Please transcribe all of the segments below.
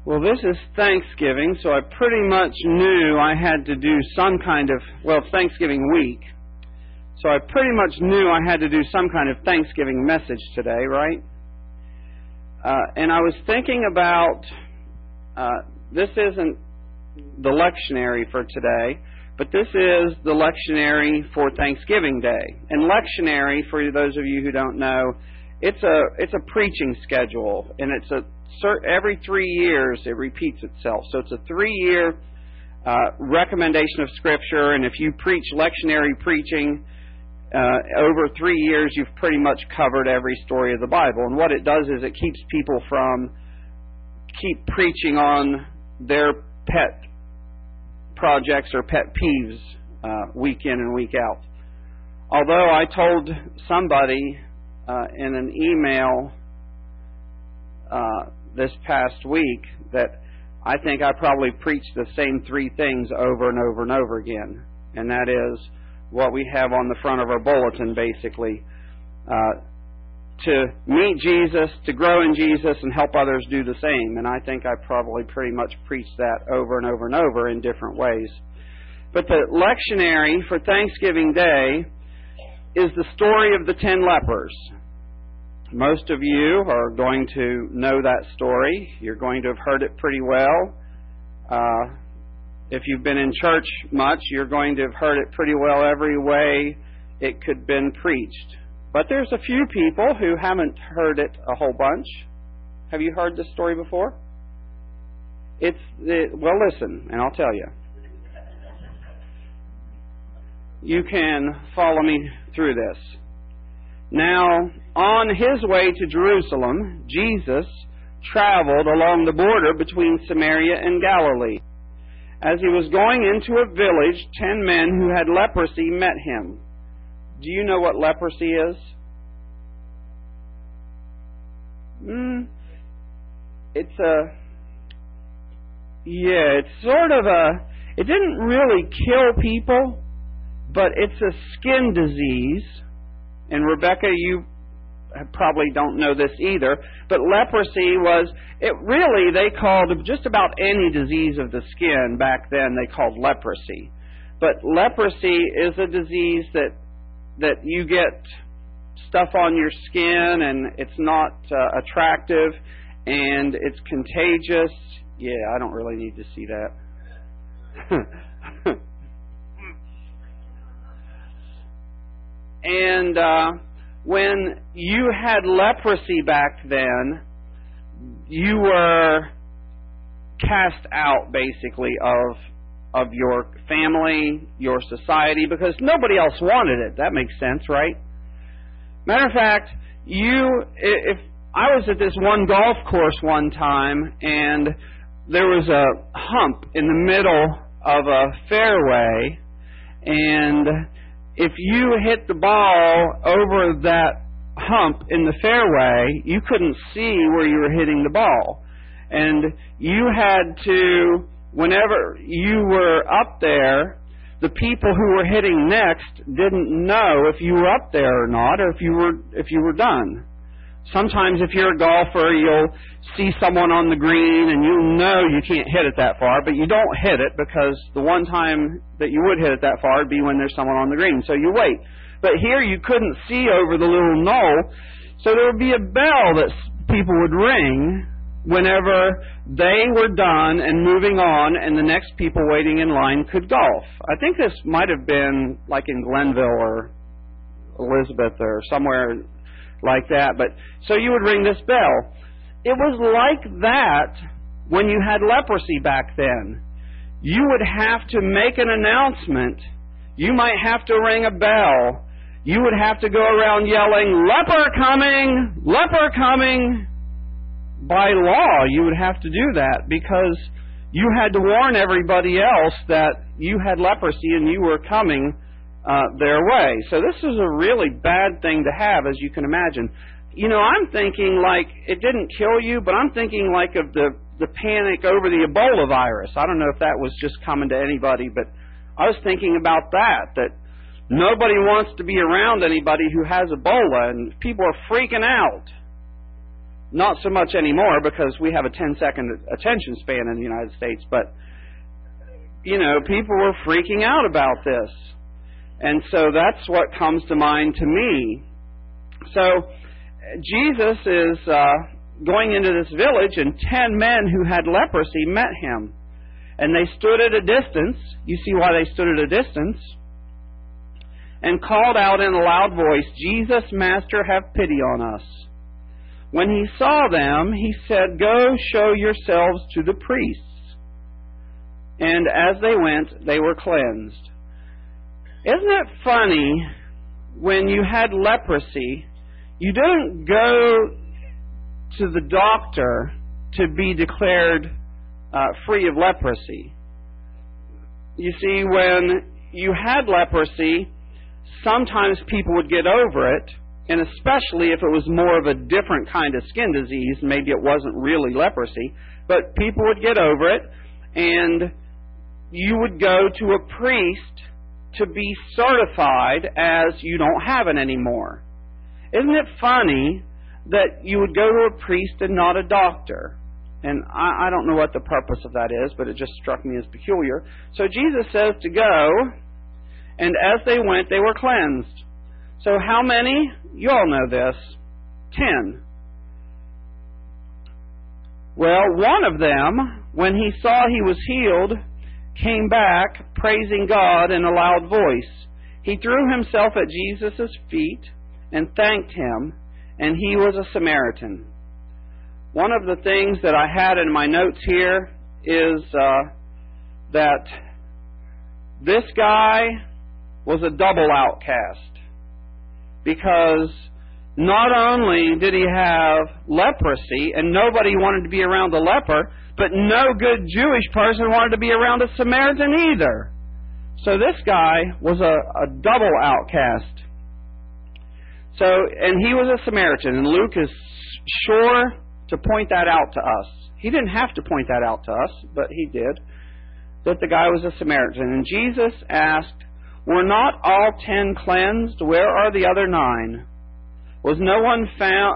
Well, this is Thanksgiving, so I pretty much knew I had to do some kind of, well, Thanksgiving week. So I pretty much knew I had to do some kind of Thanksgiving message today, right? And I was thinking about, this isn't the lectionary for today, but this is the lectionary for Thanksgiving Day. And lectionary, for those of you who don't know, it's a preaching schedule, and it's every 3 years it repeats itself. So it's a 3-year recommendation of Scripture, and if you preach lectionary preaching over 3 years, you've pretty much covered every story of the Bible. And what it does is it keeps people from keep preaching on their pet projects or pet peeves week in and week out. Although I told somebody in an email this past week that I think I probably preached the same 3 things over and over and over again. And that is what we have on the front of our bulletin, basically. To meet Jesus, to grow in Jesus, and help others do the same. And I think I probably pretty much preached that over and over and over in different ways. But the lectionary for Thanksgiving Day is the story of the 10 lepers. Most of you are going to know that story. You're going to have heard it pretty well. If you've been in church much, you're going to have heard it pretty well every way it could have been preached. But there's a few people who haven't heard it a whole bunch. Have you heard this story before? Well, listen, and I'll tell you. You can follow me through this. Now, on his way to Jerusalem, Jesus traveled along the border between Samaria and Galilee. As he was going into a village, 10 men who had leprosy met him. Do you know what leprosy is? It's sort of it didn't really kill people, but it's a skin disease. And Rebecca, you probably don't know this either, but leprosy they called just about any disease of the skin back then, they called leprosy. But leprosy is a disease that you get stuff on your skin and it's not attractive and it's contagious. Yeah, I don't really need to see that. And when you had leprosy back then, you were cast out basically of your family, your society, because nobody else wanted it. That makes sense, right? Matter of fact, if I was at this one golf course one time, and there was a hump in the middle of a fairway, and if you hit the ball over that hump in the fairway, you couldn't see where you were hitting the ball. And you had to, whenever you were up there, the people who were hitting next didn't know if you were up there or not, or if you were done. Sometimes if you're a golfer, you'll see someone on the green and you know you can't hit it that far, but you don't hit it because the one time that you would hit it that far would be when there's someone on the green. So you wait. But here you couldn't see over the little knoll, so there would be a bell that people would ring whenever they were done and moving on, and the next people waiting in line could golf. I think this might have been like in Glenville or Elizabeth or somewhere like that. But so you would ring this bell. It was like that when you had leprosy back then. You would have to make an announcement. You might have to ring a bell. You would have to go around yelling, "Leper coming! Leper coming!" By law, you would have to do that because you had to warn everybody else that you had leprosy and you were coming their way. So this is a really bad thing to have, as you can imagine. You know, I'm thinking like it didn't kill you, but I'm thinking like of the panic over the Ebola virus. I don't know if that was just common to anybody, but I was thinking about that nobody wants to be around anybody who has Ebola, and people are freaking out. Not so much anymore because we have a 10-second attention span in the United States, but, people were freaking out about this. And so that's what comes to mind to me. So Jesus is going into this village, and 10 men who had leprosy met him. And they stood at a distance. You see why they stood at a distance. And called out in a loud voice, "Jesus, Master, have pity on us." When he saw them, he said, "Go show yourselves to the priests." And as they went, they were cleansed. Isn't it funny, when you had leprosy, you didn't go to the doctor to be declared free of leprosy. You see, when you had leprosy, sometimes people would get over it, and especially if it was more of a different kind of skin disease, maybe it wasn't really leprosy, but people would get over it, and you would go to a priest to be certified as you don't have it anymore. Isn't it funny that you would go to a priest and not a doctor? And I don't know what the purpose of that is, but it just struck me as peculiar. So Jesus says to go, and as they went, they were cleansed. So how many? You all know this. 10. Well, one of them, when he saw he was healed, came back, praising God in a loud voice. He threw himself at Jesus' feet and thanked him, and he was a Samaritan. One of the things that I had in my notes here is that this guy was a double outcast, because not only did he have leprosy and nobody wanted to be around a leper, but no good Jewish person wanted to be around a Samaritan either. So this guy was a double outcast. So, and he was a Samaritan, and Luke is sure to point that out to us. He didn't have to point that out to us, but he did, that the guy was a Samaritan. And Jesus asked, "Were not all 10 cleansed? Where are the other 9? Was no one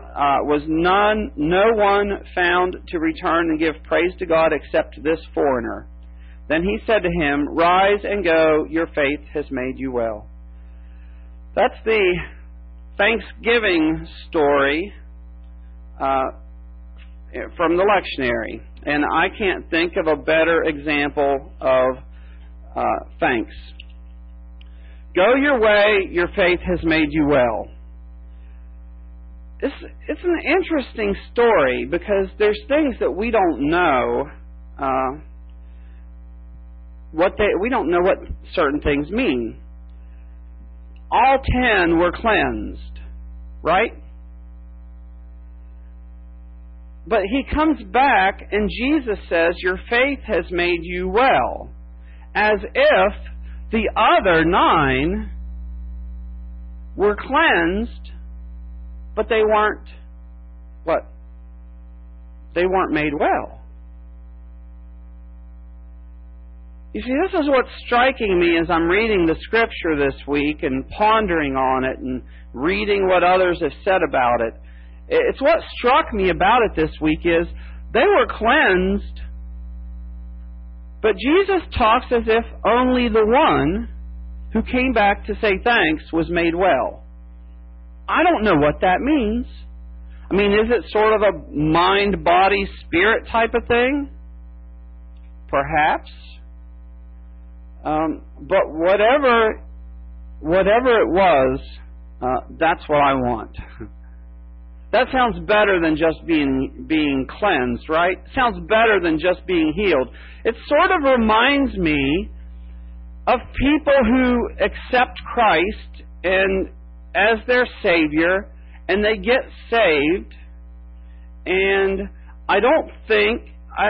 found to return and give praise to God except this foreigner?" Then he said to him, "Rise and go, your faith has made you well." That's the Thanksgiving story from the lectionary. And I can't think of a better example of thanks. Go your way, your faith has made you well. It's an interesting story, because there's things that we don't know. We don't know what certain things mean. All 10 were cleansed, right? But he comes back and Jesus says, "Your faith has made you well," as if the other 9 were cleansed, but they weren't, what? They weren't made well. You see, this is what's striking me as I'm reading the Scripture this week and pondering on it and reading what others have said about it. It's what struck me about it this week is they were cleansed, but Jesus talks as if only the one who came back to say thanks was made well. I don't know what that means. I mean, is it sort of a mind, body, spirit type of thing? Perhaps. But whatever it was, that's what I want. That sounds better than just being cleansed, right? Sounds better than just being healed. It sort of reminds me of people who accept Christ and as their Savior, and they get saved, and I don't think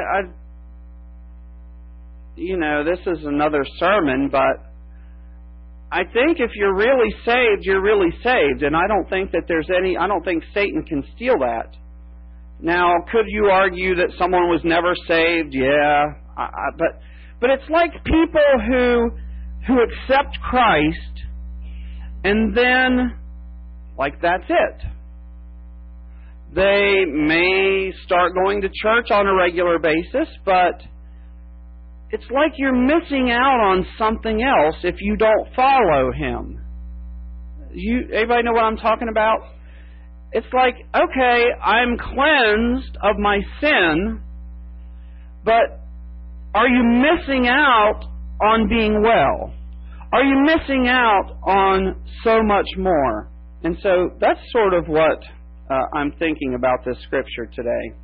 this is another sermon, but I think if you're really saved, you're really saved, and I don't think Satan can steal that. Now, could you argue that someone was never saved? Yeah, but it's like people who accept Christ, and then, like, that's it. They may start going to church on a regular basis, but it's like you're missing out on something else if you don't follow Him. Everybody know what I'm talking about? It's like, okay, I'm cleansed of my sin, but are you missing out on being well? Are you missing out on so much more? And so that's sort of what I'm thinking about this scripture today.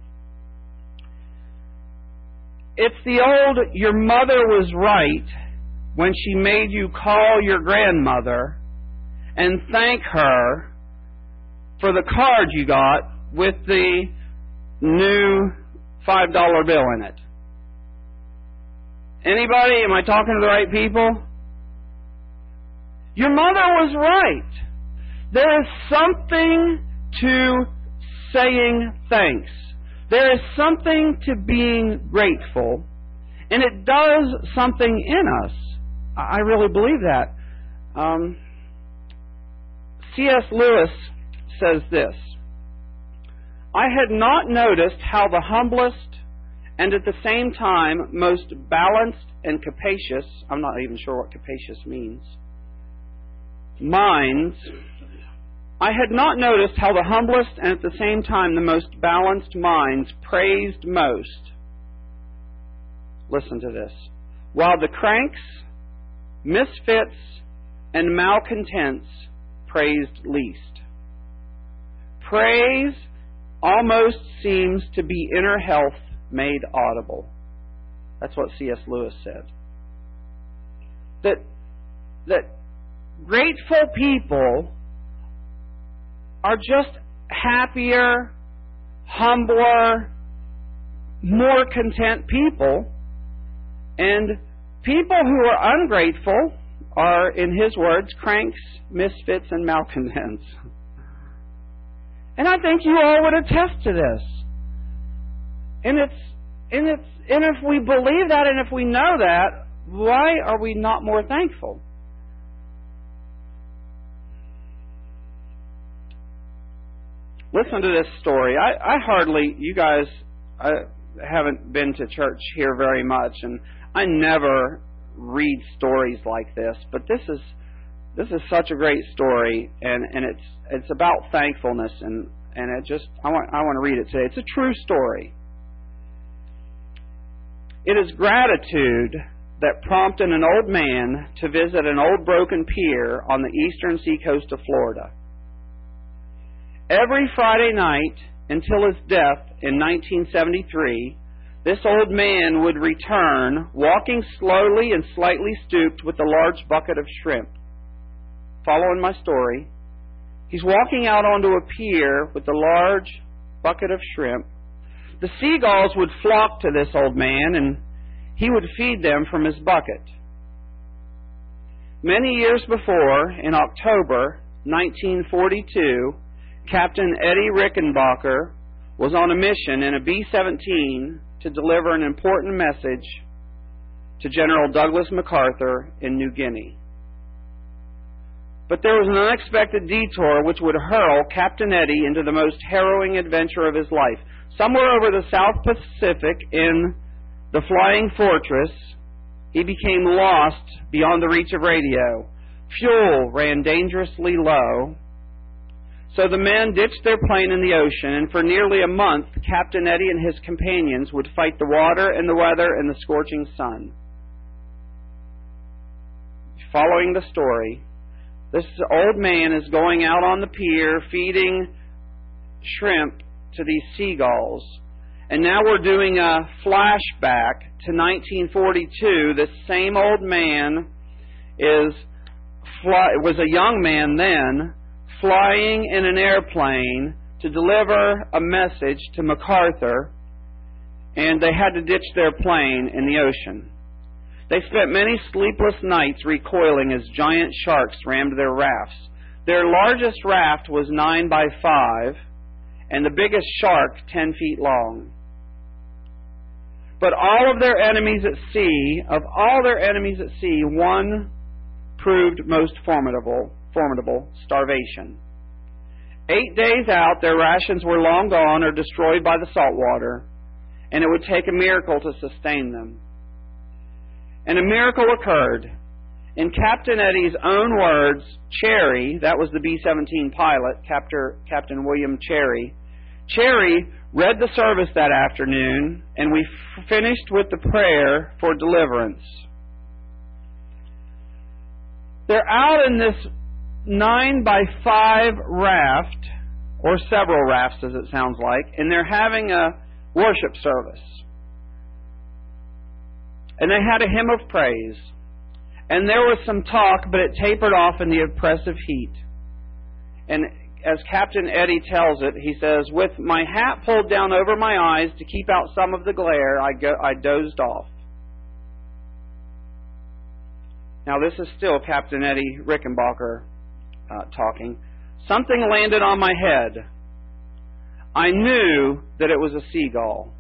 It's the old, your mother was right when she made you call your grandmother and thank her for the card you got with the new $5 bill in it. Anybody? Am I talking to the right people? Your mother was right. There is something to saying thanks. There is something to being grateful, and it does something in us. I really believe that. C.S. Lewis says this: I had not noticed how the humblest and at the same time most balanced and capacious, I'm not even sure what capacious means, minds, I had not noticed how the humblest and at the same time the most balanced minds praised most. Listen to this. While the cranks, misfits, and malcontents praised least. Praise almost seems to be inner health made audible. That's what C.S. Lewis said. That grateful people are just happier, humbler, more content people. And people who are ungrateful are, in his words, cranks, misfits, and malcontents. And I think you all would attest to this. And if we believe that and if we know that, why are we not more thankful? Listen to this story. You guys haven't been to church here very much, and I never read stories like this, but this is such a great story, and it's about thankfulness, and I want to read it today. It's a true story. It is gratitude that prompted an old man to visit an old broken pier on the eastern seacoast of Florida. Every Friday night until his death in 1973, this old man would return, walking slowly and slightly stooped with a large bucket of shrimp. Following my story, he's walking out onto a pier with a large bucket of shrimp. The seagulls would flock to this old man, and he would feed them from his bucket. Many years before, in October 1942, Captain Eddie Rickenbacker was on a mission in a B-17 to deliver an important message to General Douglas MacArthur in New Guinea. But there was an unexpected detour which would hurl Captain Eddie into the most harrowing adventure of his life. Somewhere over the South Pacific in the Flying Fortress, he became lost beyond the reach of radio. Fuel ran dangerously low. So the men ditched their plane in the ocean, and for nearly a month, Captain Eddie and his companions would fight the water and the weather and the scorching sun. Following the story, this old man is going out on the pier feeding shrimp to these seagulls. And now we're doing a flashback to 1942. This same old man was a young man then, flying in an airplane to deliver a message to MacArthur, and they had to ditch their plane in the ocean. They spent many sleepless nights recoiling as giant sharks rammed their rafts. Their largest raft was 9 by 5, and the biggest shark 10 feet long. But all of their enemies at sea, one proved most formidable, starvation. 8 days out, their rations were long gone or destroyed by the salt water, and it would take a miracle to sustain them. And a miracle occurred. In Captain Eddie's own words, Cherry, that was the B-17 pilot, Captain William Cherry, Cherry read the service that afternoon, and we finished with the prayer for deliverance. They're out in this 9x5 raft, or several rafts as it sounds like, and they're having a worship service. And they had a hymn of praise. And there was some talk, but it tapered off in the oppressive heat. And as Captain Eddie tells it, he says, with my hat pulled down over my eyes to keep out some of the glare, I dozed off. Now this is still Captain Eddie Rickenbacker talking. Something landed on my head. I knew that it was a seagull.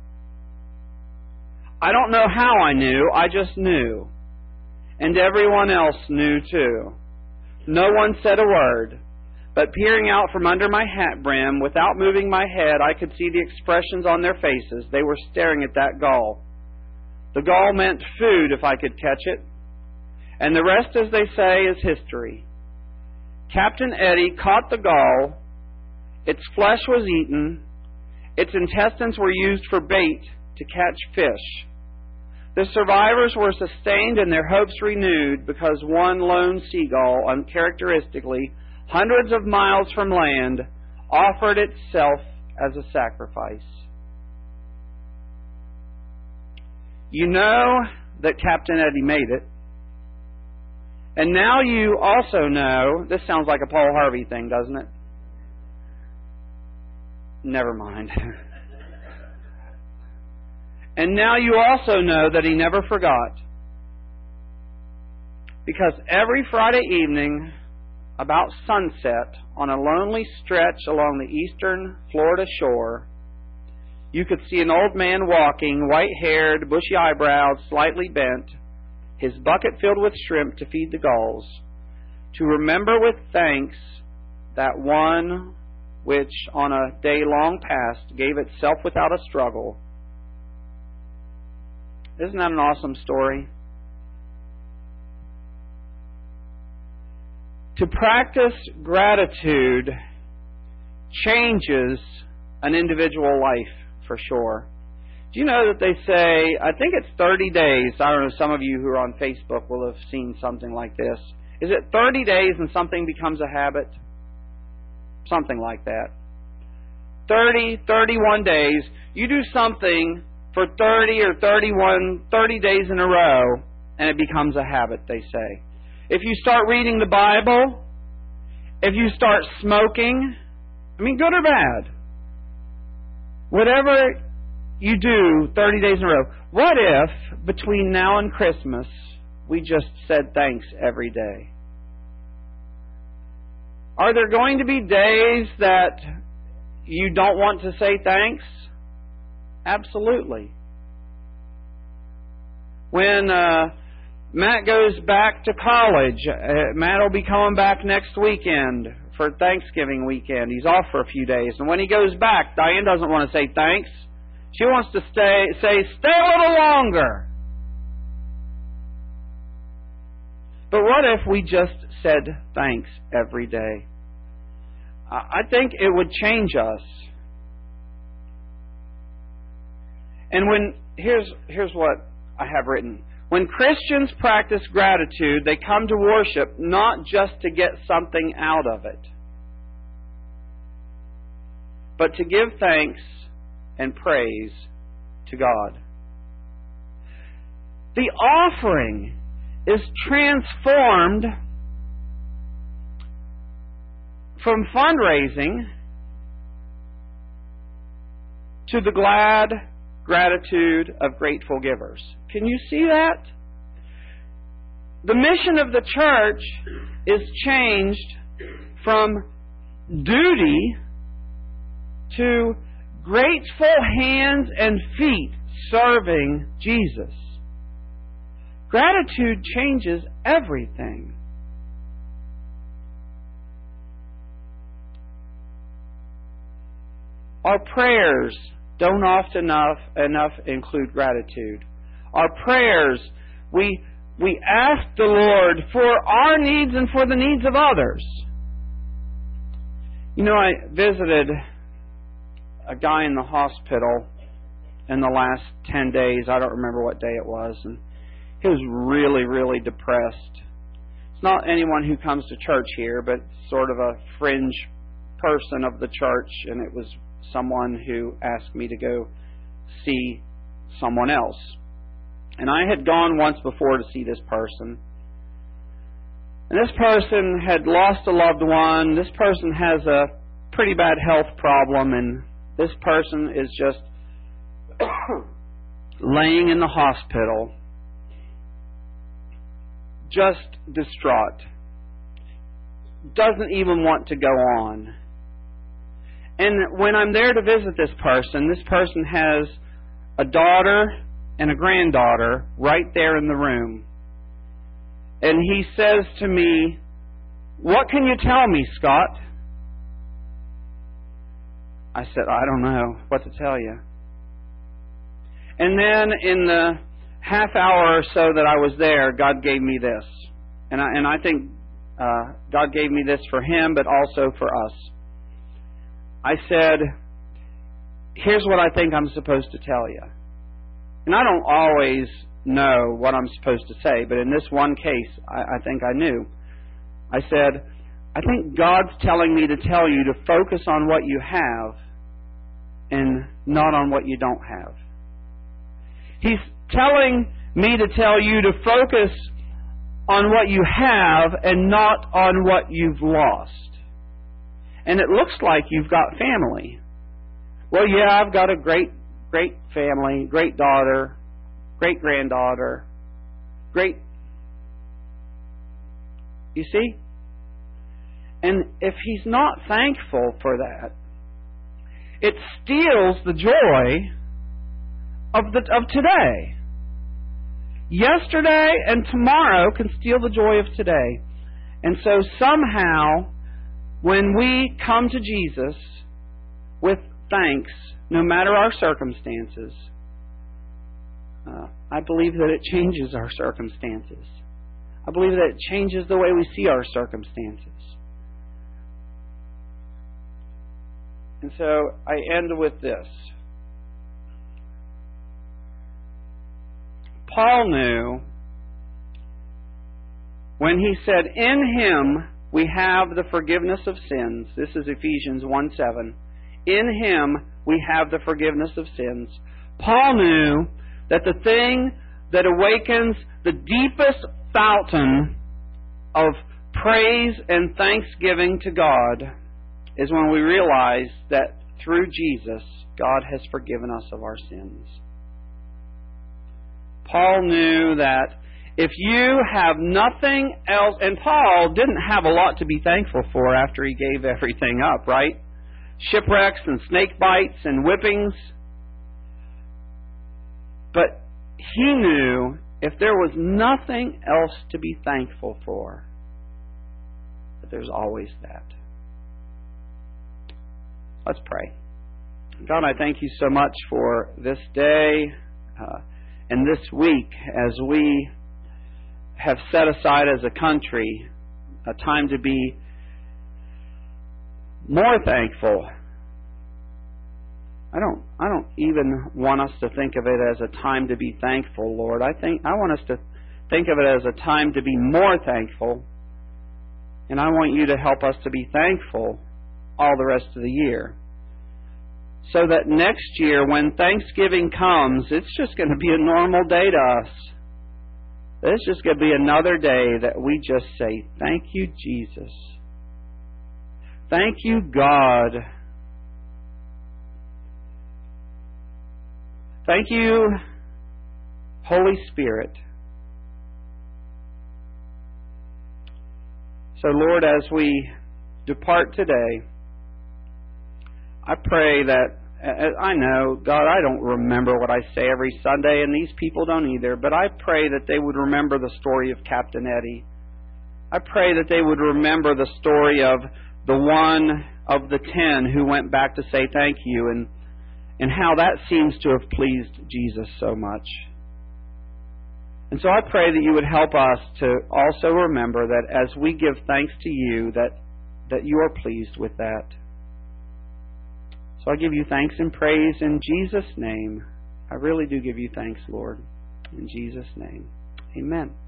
I don't know how I knew, I just knew. And everyone else knew too. No one said a word, but peering out from under my hat brim, without moving my head, I could see the expressions on their faces. They were staring at that gull. The gull meant food if I could catch it. And the rest, as they say, is history. Captain Eddie caught the gull. Its flesh was eaten. Its intestines were used for bait to catch fish. The survivors were sustained and their hopes renewed because one lone seagull, uncharacteristically, hundreds of miles from land, offered itself as a sacrifice. You know that Captain Eddie made it. And now you also know, this sounds like a Paul Harvey thing, doesn't it? Never mind. And now you also know that he never forgot. Because every Friday evening, about sunset, on a lonely stretch along the eastern Florida shore, you could see an old man walking, white-haired, bushy-eyebrowed, slightly bent, his bucket filled with shrimp to feed the gulls, to remember with thanks that one which on a day long past gave itself without a struggle. Isn't that an awesome story? To practice gratitude changes an individual life for sure. Do you know that they say, I think it's 30 days, I don't know, some of you who are on Facebook will have seen something like this. Is it 30 days and something becomes a habit? Something like that. 30, 31 days, you do something for 30 or 30 days in a row, and it becomes a habit, they say. If you start reading the Bible, if you start smoking, I mean, good or bad, whatever you do 30 days in a row, what if between now and Christmas we just said thanks every day? Are there going to be days that you don't want to say thanks? Absolutely. When Matt goes back to college, Matt will be coming back next weekend for Thanksgiving weekend. He's off for a few days. And when he goes back, Diane doesn't want to say thanks. She wants to stay a little longer. But what if we just said thanks every day? I think it would change us. And here's what I have written. When Christians practice gratitude, they come to worship not just to get something out of it, but to give thanks and praise to God. The offering is transformed from fundraising to the glad gratitude of grateful givers. Can you see that? The mission of the church is changed from duty to grateful hands and feet serving Jesus. Gratitude changes everything. Our prayers don't often enough include gratitude. Our prayers, we ask the Lord for our needs and for the needs of others. You know, I visited a guy in the hospital in the last 10 days. I don't remember what day it was. And he was really, really depressed. It's not anyone who comes to church here, but sort of a fringe person of the church. And it was someone who asked me to go see someone else. And I had gone once before to see this person. And this person had lost a loved one. This person has a pretty bad health problem. And this person is just laying in the hospital, just distraught. Doesn't even want to go on. And when I'm there to visit this person has a daughter and a granddaughter right there in the room. And he says to me, "What can you tell me, Scott?" I said, "I don't know what to tell you." And then in the half hour or so that I was there, God gave me this. And I think God gave me this for him, but also for us. I said, "Here's what I think I'm supposed to tell you." And I don't always know what I'm supposed to say, but in this one case, I think I knew. I said, "I think God's telling me to tell you to focus on what you have and not on what you don't have. He's telling me to tell you to focus on what you have and not on what you've lost. And it looks like you've got family. Well, yeah, I've got a great family, great daughter, great granddaughter, great... You see? And if he's not thankful for that, it steals the joy of today. Yesterday and tomorrow can steal the joy of today. And so somehow, when we come to Jesus with thanks, no matter our circumstances, I believe that it changes our circumstances. I believe that it changes the way we see our circumstances. And so I end with this. Paul knew when he said, "In Him we have the forgiveness of sins." This is Ephesians 1:7. In Him we have the forgiveness of sins. Paul knew that the thing that awakens the deepest fountain of praise and thanksgiving to God is when we realize that through Jesus, God has forgiven us of our sins. Paul knew that if you have nothing else, and Paul didn't have a lot to be thankful for after he gave everything up, right? Shipwrecks and snake bites and whippings. But he knew if there was nothing else to be thankful for, that there's always that. Let's pray. God, I thank you so much for this day and this week as we have set aside as a country a time to be more thankful. I don't even want us to think of it as a time to be thankful, Lord. I want us to think of it as a time to be more thankful. And I want you to help us to be thankful all the rest of the year. So that next year, when Thanksgiving comes, it's just going to be a normal day to us. It's just going to be another day that we just say, "Thank you, Jesus. Thank you, God. Thank you, Holy Spirit." So, Lord, as we depart today, I pray that, I know, God, I don't remember what I say every Sunday, and these people don't either, but I pray that they would remember the story of Captain Eddie. I pray that they would remember the story of the one of the 10 who went back to say thank you, and how that seems to have pleased Jesus so much. And so I pray that you would help us to also remember that as we give thanks to you, that you are pleased with that. So I give you thanks and praise in Jesus' name. I really do give you thanks, Lord. In Jesus' name. Amen.